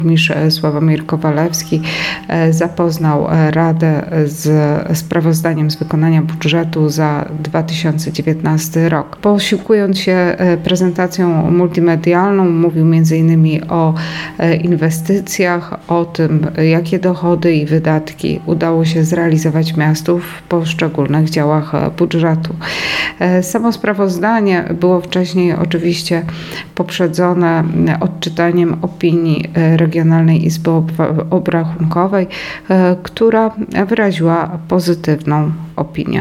Burmistrz Sławomir Kowalewski zapoznał Radę z sprawozdaniem z wykonania budżetu za 2019 rok. Posiłkując się prezentacją multimedialną, mówił m.in. o inwestycjach, o tym, jakie dochody i wydatki udało się zrealizować miastu w poszczególnych działach budżetu. Samo sprawozdanie było wcześniej oczywiście poprzedzone odczytaniem opinii Regionalnej Izby Obrachunkowej, która wyraziła pozytywną opinię.